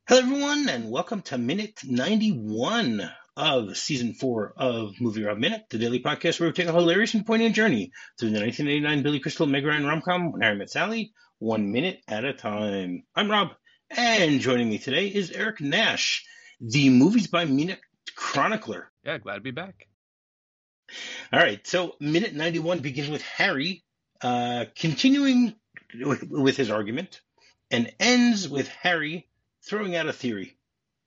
Hello, everyone, and welcome to minute 91 of season 4 of Movie Rob Minute, the daily podcast where we take a hilarious and poignant journey through the 1989 Billy Crystal Meg Ryan rom-com When Harry Met Sally, 1 minute at a time. I'm Rob, and joining me today is Eric Nash, the Movies by Minute chronicler. Yeah, glad to be back. All right, so minute 91 begins with Harry continuing with his argument and ends with Harry throwing out a theory.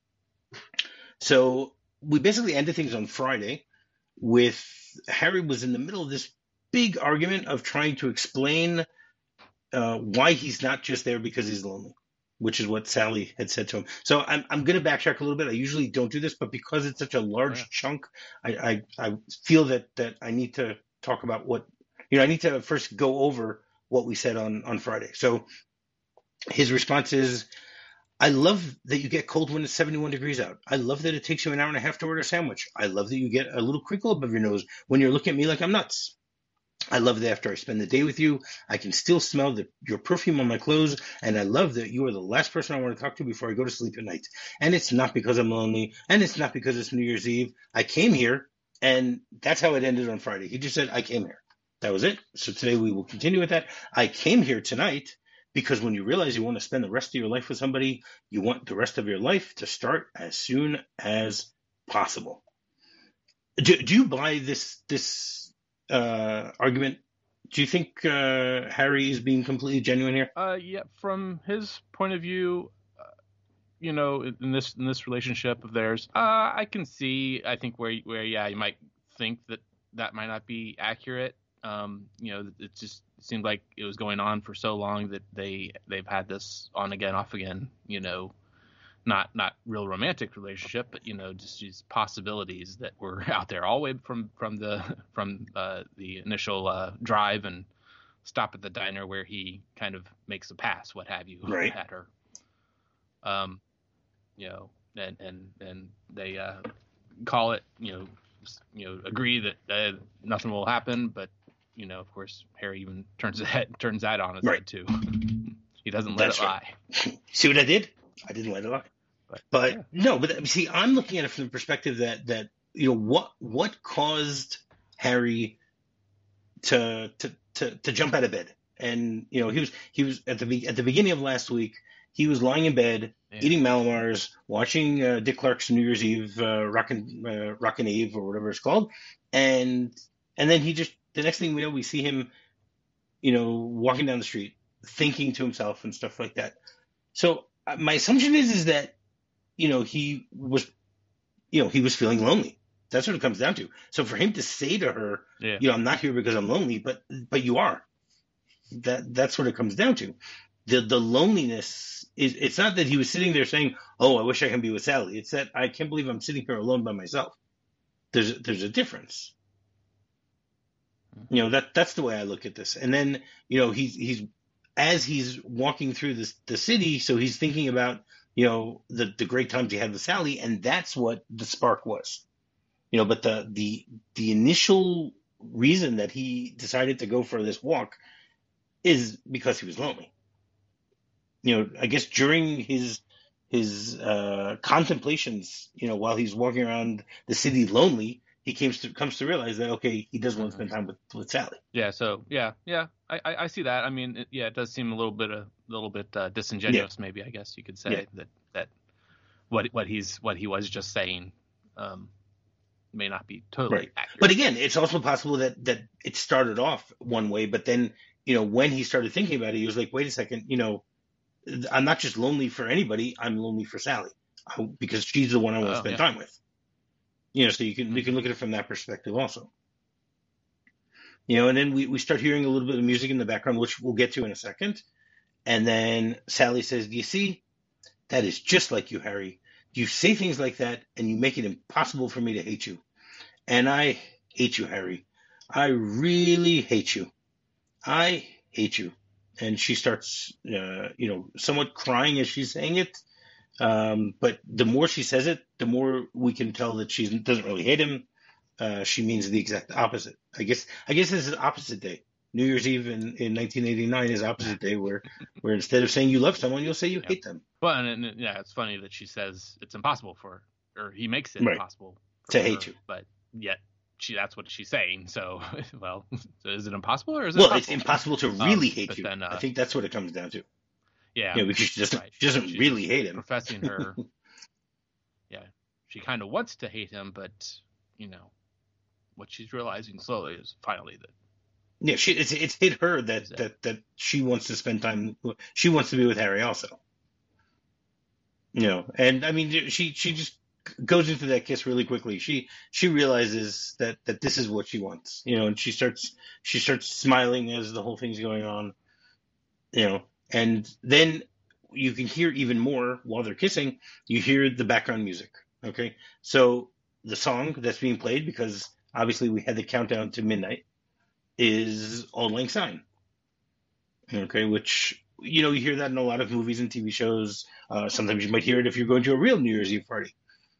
So we basically ended things on Friday with Harry was in the middle of this big argument of trying to explain why he's not just there because he's lonely, which is what Sally had said to him. So I'm going to backtrack a little bit. I usually don't do this, but because it's such a large chunk, I feel that I need to talk about I need to first go over what we said on Friday. So his response is, I love that you get cold when it's 71 degrees out. I love that it takes you an hour and a half to order a sandwich. I love that you get a little crinkle above your nose when you're looking at me like I'm nuts. I love that after I spend the day with you, I can still smell your perfume on my clothes, and I love that you are the last person I want to talk to before I go to sleep at night. And it's not because I'm lonely, and it's not because it's New Year's Eve. I came here, and that's how it ended on Friday. He just said, I came here. That was it. So today we will continue with that. I came here tonight because when you realize you want to spend the rest of your life with somebody, you want the rest of your life to start as soon as possible. Do you buy this argument? Do you think Harry is being completely genuine here? Yeah, from his point of view, in this relationship of theirs, I can see. I think where you might think that might not be accurate. It just seemed like it was going on for so long that they've had this on again, off again. Not real romantic relationship, but just these possibilities that were out there all the way from the initial drive and stop at the diner where he kind of makes a pass, what have you, right, at her. And they call it, agree that nothing will happen, but of course, Harry even turns that on his head too. He doesn't let it lie. See what I did? I didn't let it lie. But yeah. No, but see, I'm looking at it from the perspective that what caused Harry to jump out of bed, and he was at the beginning of last week. He was lying in bed, eating Malamars, watching Dick Clark's New Year's Eve Rockin' Eve or whatever it's called, and then the next thing we know, we see him, walking down the street, thinking to himself and stuff like that. So my assumption is that he was feeling lonely. That's what it comes down to. So for him to say to her, I'm not here because I'm lonely, but you are. That's what it comes down to. The loneliness is, it's not that he was sitting there saying, oh, I wish I can be with Sally. It's that I can't believe I'm sitting here alone by myself. There's a difference. That's the way I look at this. And then, he's as he's walking through the city, so he's thinking about, the great times he had with Sally, and that's what the spark was. But the initial reason that he decided to go for this walk is because he was lonely. I guess during his contemplations, while he's walking around the city lonely, he comes to realize that, okay, he does want to spend time with Sally. Yeah. So yeah, I see that. I mean, it does seem a little bit disingenuous, maybe, I guess you could say, that what he was just saying may not be totally accurate. But again, it's also possible that it started off one way, but then when he started thinking about it, he was like, wait a second, I'm not just lonely for anybody, I'm lonely for Sally because she's the one I want to spend time with. So you can look at it from that perspective also. And then we start hearing a little bit of music in the background, which we'll get to in a second. And then Sally says, do you see? That is just like you, Harry. You say things like that, and you make it impossible for me to hate you. And I hate you, Harry. I really hate you. I hate you. And she starts, somewhat crying as she's saying it. But the more she says it, the more we can tell that she doesn't really hate him. She means the exact opposite. I guess this is opposite day. New Year's Eve in 1989 is opposite day, where instead of saying you love someone, you'll say you Yeah. hate them. But and yeah, it's funny that she says it's impossible for, or he makes it Right. impossible To for her, hate you. but yet that's what she's saying. So, well, so is it impossible or is it Well, it's possible? impossible to really hate But you. then, I think that's what it comes down to. yeah, Because right. she doesn't She's really just hate him. professing her. Yeah, she kind of wants to hate him, but what she's realizing slowly is finally that. Yeah, it's hit her that she wants to spend time. She wants to be with Harry also. And I mean, she just goes into that kiss really quickly. She realizes that this is what she wants. And she starts smiling as the whole thing's going on. And then you can hear even more while they're kissing. You hear the background music. Okay, so the song that's being played, because obviously we had the countdown to midnight, is Auld Lang Syne. Okay, which you hear that in a lot of movies and TV shows. Sometimes you might hear it if you're going to a real New Year's Eve party.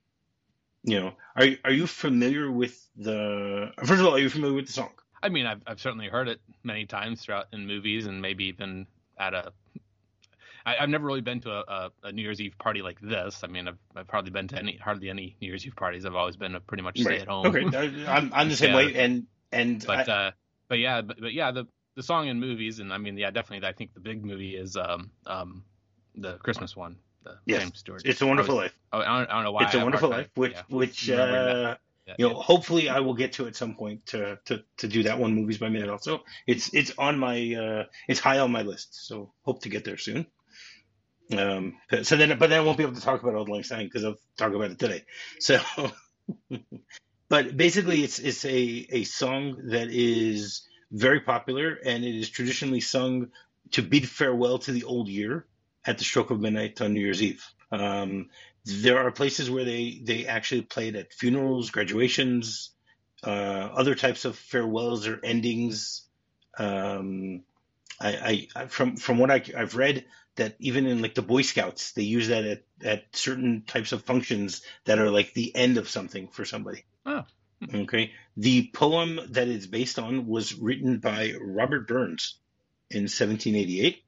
Are you familiar with the? First of all, are you familiar with the song? I mean, I've certainly heard it many times throughout in movies, and maybe even at I've never really been to a New Year's Eve party like this. I mean, I've hardly been to hardly any New Year's Eve parties. I've always been a pretty much stay Right. at home. Okay, I'm the same way, and but yeah, the song in movies, and I mean, yeah, definitely. I think the big movie is the Christmas one, the yes, James Stewart. It's a Wonderful Life. I don't know why. It's a Wonderful Life, which hopefully I will get to at some point to do that one movies by minute. Also, it's on my it's high on my list, so hope to get there soon. But then I won't be able to talk about Auld Lang Syne because I'll talk about it today. So, but basically, it's a song that is very popular, and it is traditionally sung to bid farewell to the old year at the stroke of midnight on New Year's Eve. There are places where they actually play it at funerals, graduations, other types of farewells or endings. From what I've read, that even in like the Boy Scouts, they use that at certain types of functions that are like the end of something for somebody. Oh. Okay. The poem that it's based on was written by Robert Burns in 1788.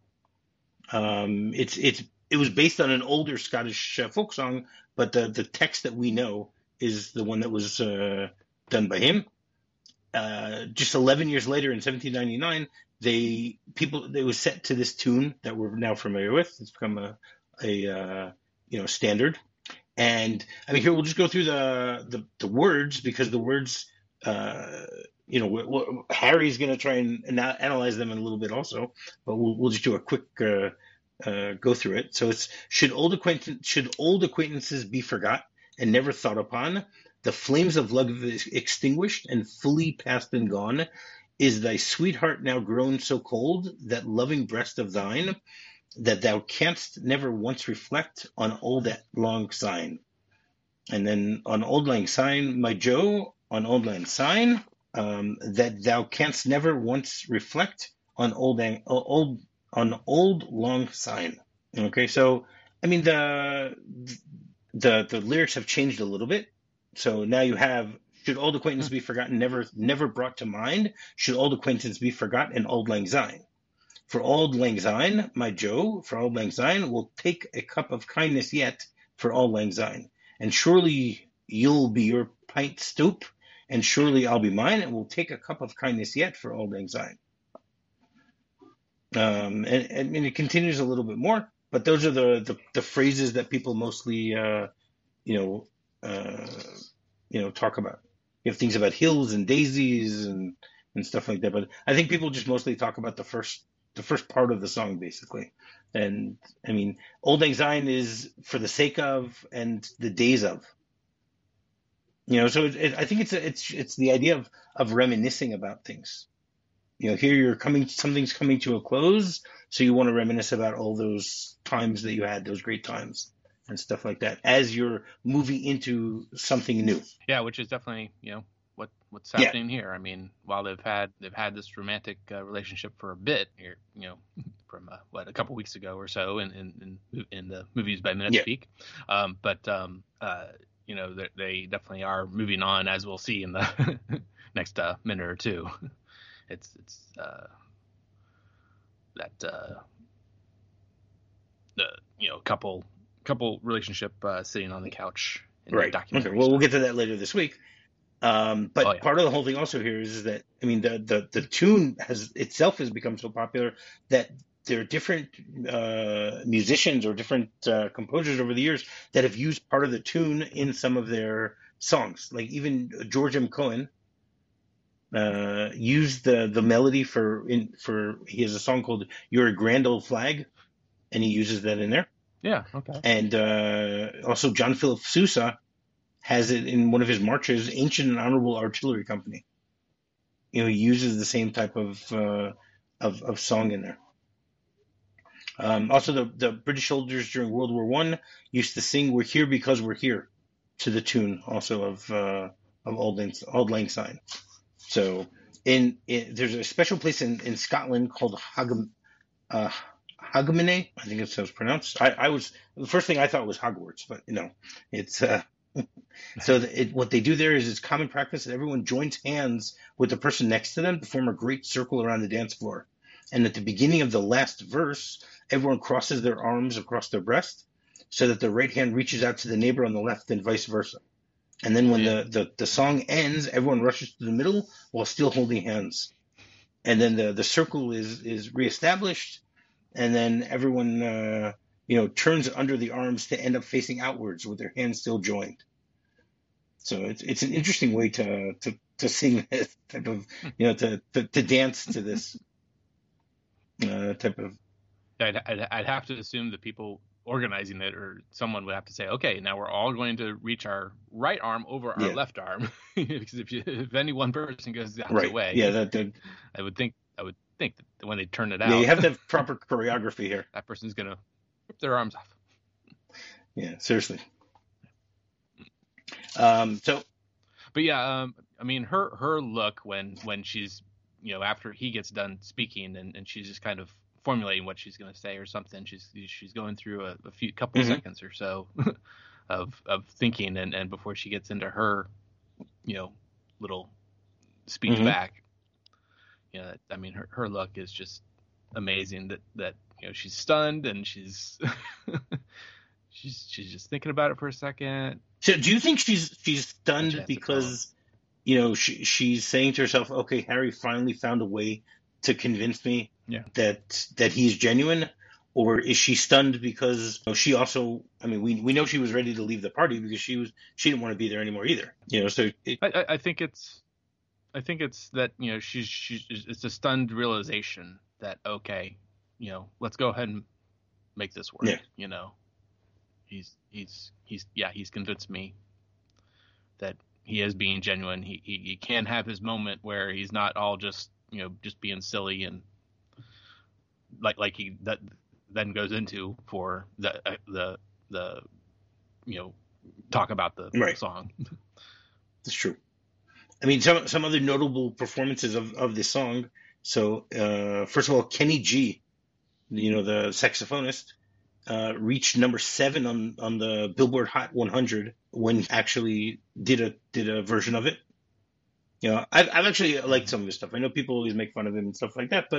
It was based on an older Scottish folk song, but the text that we know is the one that was done by him. Just 11 years later, in 1799, it was set to this tune that we're now familiar with. It's become a standard. And I mean, here we'll just go through the words, because the words, Harry's going to try and analyze them in a little bit also, but we'll just do a quick go through it. So it's should old acquaintances be forgot and never thought upon, the flames of love extinguished and fully past and gone, is thy sweetheart now grown so cold, that loving breast of thine, that thou canst never once reflect on Auld Lang Syne. And then on Auld Lang Syne, my Joe, on Auld Lang Syne, that thou canst never once reflect on Auld Lang Syne. Okay, so I mean the lyrics have changed a little bit. So now you have, should old acquaintance be forgotten, never brought to mind. Should old acquaintance be forgot, and Auld Lang Syne. For Auld Lang Syne, my Joe, for Auld Lang Syne, we'll take a cup of kindness yet for Auld Lang Syne. And surely you'll be your pint stoop, and surely I'll be mine, and we'll take a cup of kindness yet for Auld Lang Syne. And it continues a little bit more, but those are the phrases that people mostly talk about. You have things about hills and daisies and stuff like that, but I think people just mostly talk about the first part of the song, basically. And I mean, Auld Lang Syne is for the sake of and the days of. So I think it's the idea of reminiscing about things. Here something's coming to a close, so you want to reminisce about all those times that you had, those great times and stuff like that, as you're moving into something new. Yeah, which is definitely what's happening here. I mean, while they've had this romantic relationship for a bit here, from a couple weeks ago or so in the movies by minute speak, but they definitely are moving on, as we'll see in the next minute or two. it's that the couple relationship sitting on the couch in the Right. Okay. documentary Well, we'll stuff. get to that later this week. Oh But yeah, part of the whole thing also here is that, I mean, the tune has become so popular that there are different musicians or different composers over the years that have used part of the tune in some of their songs. Like even George M. Cohen used the melody for he has a song called "You're a Grand Old Flag," and he uses that in there. yeah, okay, And also John Philip Sousa has it in one of his marches, "Ancient and Honorable Artillery Company." He uses the same type of song in there. Also, the British soldiers during World War One used to sing "We're Here Because We're Here" to the tune also of Auld Lang Syne. So there's a special place in Scotland called Hogmanay. I think it's how it's pronounced. I was the first thing I thought was Hogwarts, but it's so what they do there is it's common practice that everyone joins hands with the person next to them to form a great circle around the dance floor. And at the beginning of the last verse, everyone crosses their arms across their breast so that the right hand reaches out to the neighbor on the left and vice versa. And then when the song ends, everyone rushes to the middle while still holding hands. And then the circle is reestablished, and then everyone turns under the arms to end up facing outwards with their hands still joined. So it's an interesting way to sing this type of to dance to this type of. I'd have to assume the people organizing it or someone would have to say, okay, now we're all going to reach our right arm over our left arm, because if any one person goes the opposite way, I would think that when they turn it out, you have to have proper choreography here. That person's gonna rip their arms off. Yeah, seriously. But yeah, I mean, her look when she's after he gets done speaking and she's just kind of formulating what she's going to say or something. She's going through a couple seconds or so of thinking, and before she gets into her little speech back. I mean, her look is just amazing. That she's stunned and she's she's just thinking about it for a second. So do you think she's stunned because she's saying to herself, okay, Harry finally found a way to convince me that he's genuine? Or is she stunned because she also, I mean, we know she was ready to leave the party because she didn't want to be there anymore either. So I think it's that it's a stunned realization that, okay, let's go ahead and make this work. He's convinced me that he is being genuine. He can have his moment where he's not all just being silly and like he that then goes into for the talk about the song. That's true. I mean, some other notable performances of this song. So first of all, Kenny G, the saxophonist, reached number 7 on the Billboard Hot 100 when he actually did a version of it. I've actually liked some of his stuff. I know people always make fun of him and stuff like that, but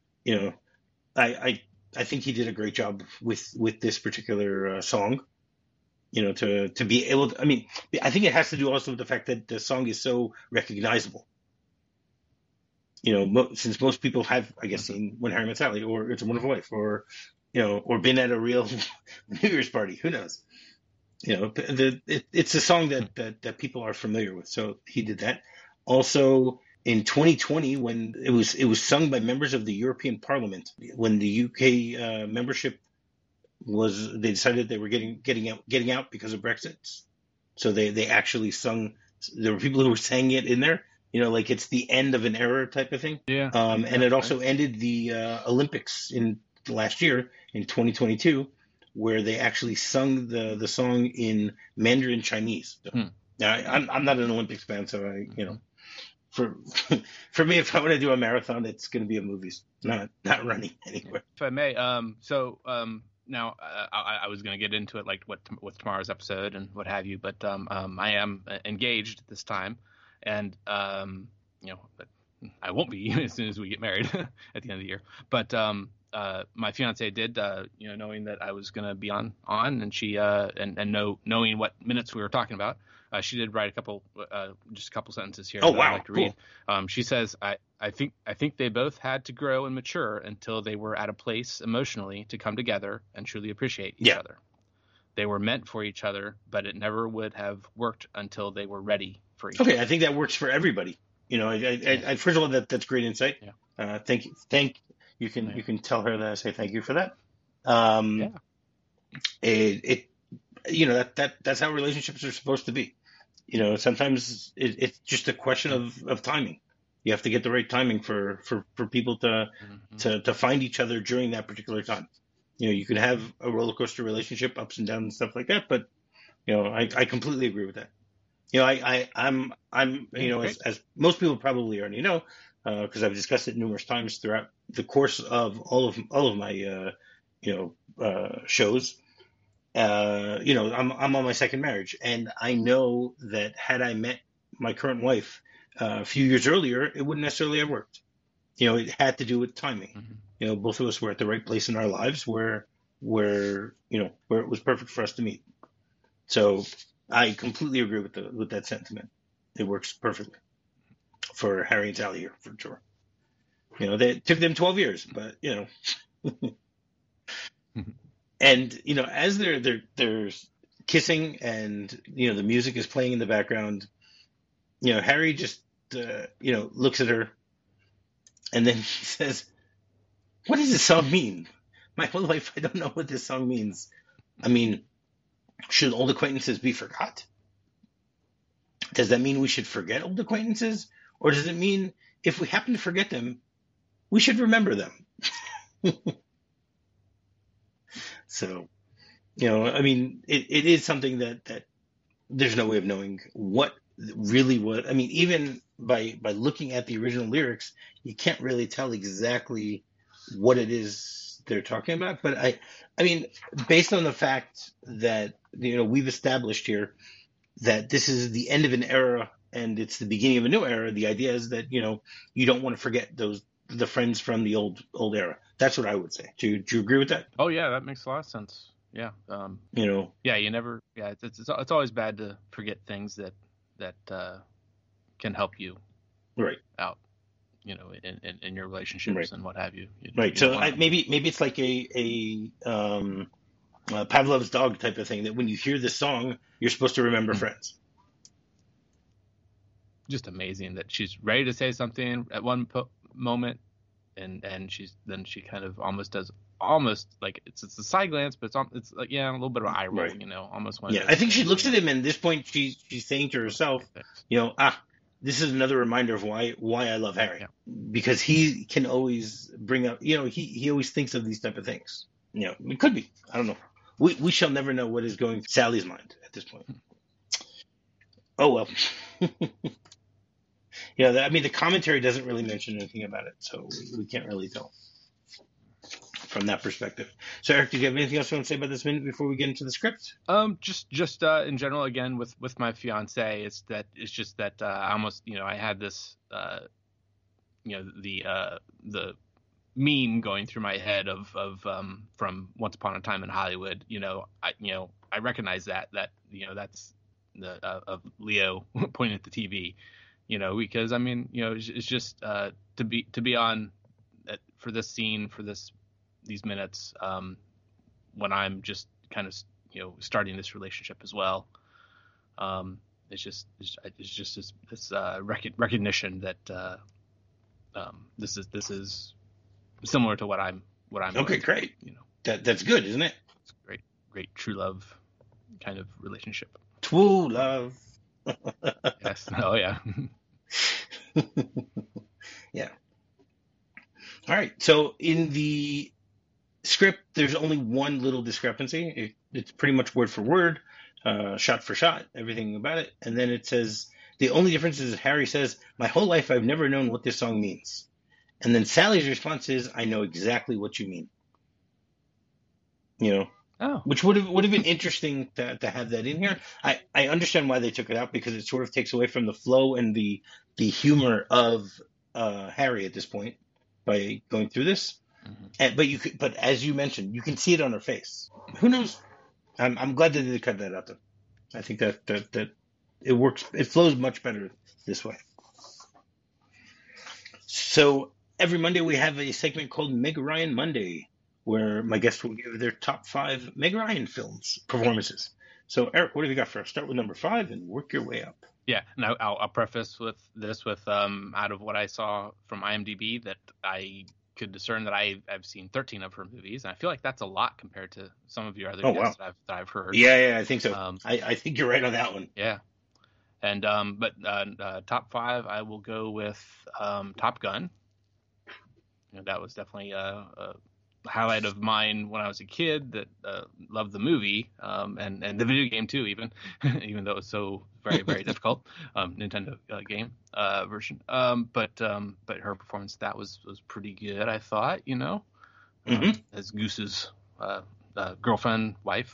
I think he did a great job with this particular song. To be able to, I mean, I think it has to do also with the fact that the song is so recognizable. Since most people have, I guess, seen When Harry Met Sally or It's a Wonderful Life or been at a real New Year's party. Who knows? It's a song that people are familiar with. So he did that. Also, in 2020, when it was sung by members of the European Parliament, when the UK membership they decided they were getting out because of Brexit. So they actually sung. There were people who were saying it in there. Like it's the end of an era type of thing. Yeah. And it also ended the Olympics in last year in 2022, where they actually sung the song in Mandarin Chinese. So, now I'm not an Olympics fan, so for me, if I want to do a marathon, it's going to be a movies, not running anywhere. If I may, now I was going to get into it, like with tomorrow's episode and what have you, but I am engaged at this time, and I won't be as soon as we get married at the end of the year. But my fiance did, knowing that I was going to be on, and she knowing what minutes we were talking about, she did write just a couple sentences here Oh, that I'd wow. like to Cool. read. She says, I think they both had to grow and mature until they were at a place emotionally to come together and truly appreciate each Yeah. other. They were meant for each other, but it never would have worked until they were ready for each other. Okay, I think that works for everybody. First of all, that's great insight. Yeah. Thank you. You can tell her that I say thank you for that. Yeah. That's how relationships are supposed to be. Sometimes it's just a question of timing. You have to get the right timing for people to find each other during that particular time. You could have a roller coaster relationship, ups and downs and stuff like that, but I completely agree with that. I'm as most people probably already know, because I've discussed it numerous times throughout the course of all of my shows. I'm on my second marriage, and I know that had I met my current wife a few years earlier, it wouldn't necessarily have worked. It had to do with timing. Both of us were at the right place in our lives where it was perfect for us to meet. So I completely agree with that sentiment. It works perfectly for Harry and Sally here, for sure. It took them 12 years, but and as they're kissing and the music is playing in the background, Harry just looks at her, and then he says, "What does this song mean? My whole life I don't know what this song means. I mean, should old acquaintances be forgot? Does that mean we should forget old acquaintances? Or does it mean if we happen to forget them, we should remember them?" So, it is something that there's no way of knowing what really was. I mean, even by looking at the original lyrics, you can't really tell exactly what it is they're talking about. But I mean, based on the fact that we've established here that this is the end of an era and it's the beginning of a new era, the idea is that you don't want to forget the friends from the old era. That's what I would say. Do you agree with that? Oh yeah, that makes a lot of sense. Yeah. Yeah, you never. Yeah, it's always bad to forget things that can help you right out. In your relationships right. and what have you. Right. So maybe it's like a Pavlov's dog type of thing, that when you hear this song, you're supposed to remember friends. Just amazing that she's ready to say something at one moment, and she kind of almost does like it's a side glance, but it's like a little bit of an eye roll, Right. Almost one. Yeah, I think she looks at him, and at this point she's saying to herself, this is another reminder of why I love Harry, because he can always bring up, he always thinks of these type of things. It could be, I don't know. We shall never know what is going through Sally's mind at this point. Oh well. The commentary doesn't really mention anything about it, so we can't really tell from that perspective. So, Eric, do you have anything else you want to say about this minute before we get into the script? Just in general, again, with my fiance, it's just that I almost, I had this, the meme going through my head of from Once Upon a Time in Hollywood. I recognize that that's the of Leo pointing at the TV. Because it's just to be on for this scene, for these minutes, when I'm just kind of starting this relationship as well. It's just this recognition that this is similar to what I'm okay with. Great. That's good, isn't it? It's great true love kind of relationship. True love. Yes. Oh yeah. Yeah. All right. So in the script, there's only one little discrepancy. It's pretty much word for word, shot for shot, everything about it. And then it says, the only difference is Harry says, "My whole life I've never known what this song means." And then Sally's response is, "I know exactly what you mean." Which would have been interesting to have that in here. I understand why they took it out, because it sort of takes away from the flow and the humor of Harry at this point by going through this. Mm-hmm. But as you mentioned, you can see it on her face. Who knows? I'm glad that they cut that out, though. I think that it works. It flows much better this way. So every Monday we have a segment called Meg Ryan Monday, where my guests will give their top 5 Meg Ryan films performances. So Eric, what have you got for us? Start with number 5 and work your way up. Yeah, and I'll preface with this with out of what I saw from IMDb that I could discern that I've seen 13 of her movies, and I feel like that's a lot compared to some of your other guests that I've heard. Yeah, I think so. I think you're right on that one. Yeah, and but top 5, I will go with Top Gun. That was definitely a highlight of mine when I was a kid. That loved the movie and the video game too, even though it was so very very difficult Nintendo game version. But her performance that was pretty good, I thought. As Goose's girlfriend, wife.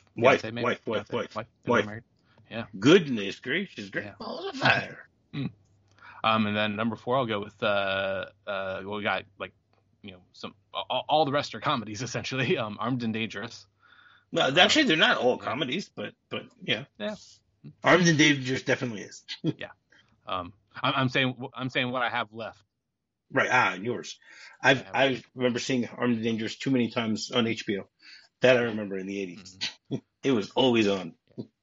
Yeah. Goodness gracious, great balls of fire. And then number 4, I'll go with we got like some all the rest are comedies essentially. Armed and Dangerous. Well, actually, they're not all comedies, but yeah. Armed and Dangerous definitely is. Yeah. I'm saying what I have left. Right. And yours. I remember seeing Armed and Dangerous too many times on HBO. That I remember in the 80s. Mm-hmm. It was always on.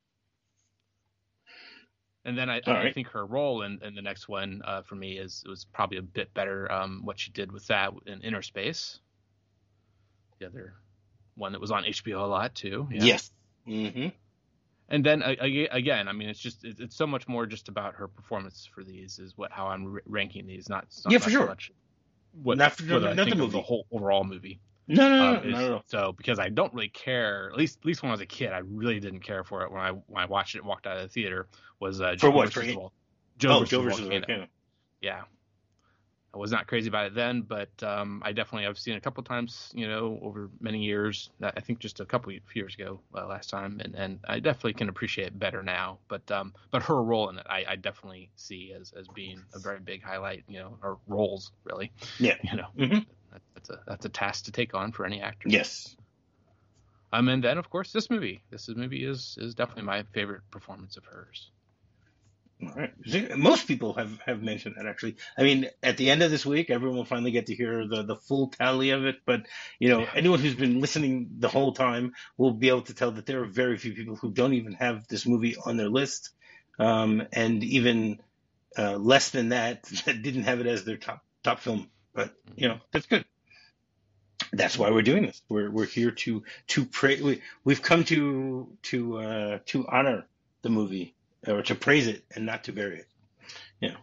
And then I think her role in the next one for me was probably a bit better. What she did with that in Inner Space, the other one that was on HBO a lot too. Yeah. Yes. Mm-hmm. And then again, I mean, it's so much more just about her performance for these is how I'm ranking these. Not for sure. Much not the movie. The whole overall movie. No. So because I don't really care, at least when I was a kid, I really didn't care for it. When I watched it, walked out of the theater, was Joe versus Volcano. Yeah, I was not crazy about it then, but I definitely have seen it a couple of times, over many years. I think just a couple of years ago last time, and I definitely can appreciate it better now. But her role in it, I definitely see as being a very big highlight. Her roles really. Yeah. Mm-hmm. That's a task to take on for any actor. Yes. And then of course this movie is definitely my favorite performance of hers. All right. Most people have mentioned that actually. I mean, at the end of this week, everyone will finally get to hear the full tally of it. But anyone who's been listening the whole time will be able to tell that there are very few people who don't even have this movie on their list, and even less than that didn't have it as their top film. But that's good. That's why we're doing this. We're here to pray. We've come to honor the movie, or to praise it and not to bury it.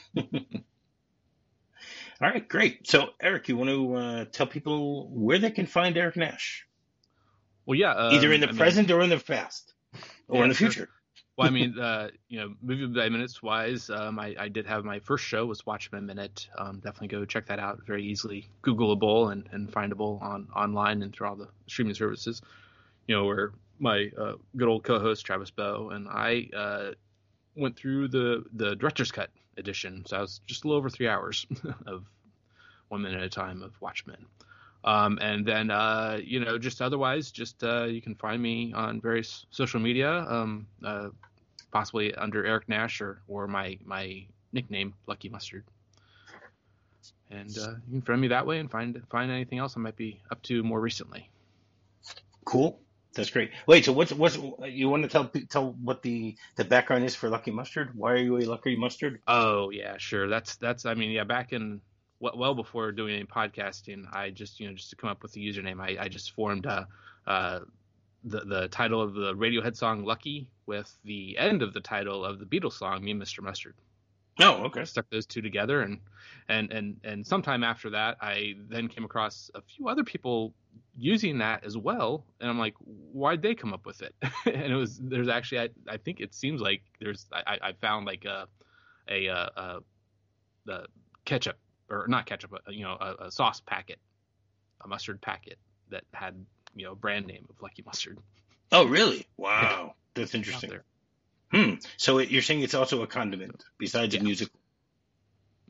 All right, great. So Eric, you want to tell people where they can find Eric Nash? Well, yeah. Either in the present or in the past, or in the future. Well, I mean, movie by minutes wise, I did have my first show was Watchmen Minute. Definitely go check that out. Very easily Googleable and findable online and through all the streaming services. Where my good old co-host Travis Bowe and I went through the director's cut edition. So I was just a little over 3 hours of 1 minute at a time of Watchmen. And then, just otherwise, you can find me on various social media, possibly under Eric Nash or my nickname, Lucky Mustard. And you can friend me that way and find anything else I might be up to more recently. Cool. That's great. Wait, so what's you want to tell what the background is for Lucky Mustard? Why are you a Lucky Mustard? Oh yeah, sure. That's I mean, yeah, back in well before doing any podcasting, I just to come up with the username, I just formed the title of the Radiohead song Lucky with the end of the title of the Beatles song Me, Mr. Mustard. Oh, okay. I stuck those two together, and sometime after that, I then came across a few other people using that as well, and I'm like, why'd they come up with it? And there's actually I think it seems like I found like the ketchup. Or not ketchup, but a sauce packet, a mustard packet that had a brand name of Lucky Mustard. Oh, really? Wow, that's interesting. So you're saying it's also a condiment besides a musical?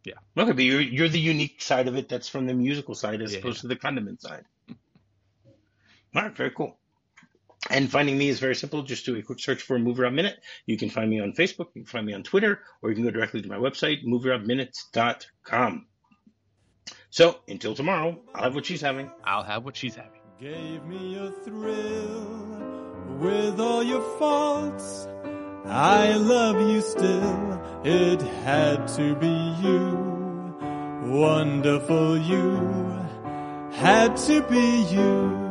Yeah. Okay, but you're the unique side of it that's from the musical side as Yeah, opposed to the condiment side. All right, very cool. And finding me is very simple. Just do a quick search for Movie Rob Minute. You can find me on Facebook, you can find me on Twitter, or you can go directly to my website, movierobminutes.com. So until tomorrow, I'll have what she's having. I'll have what she's having. Gave me a thrill with all your faults. I love you still. It had to be you. Wonderful you. Had to be you.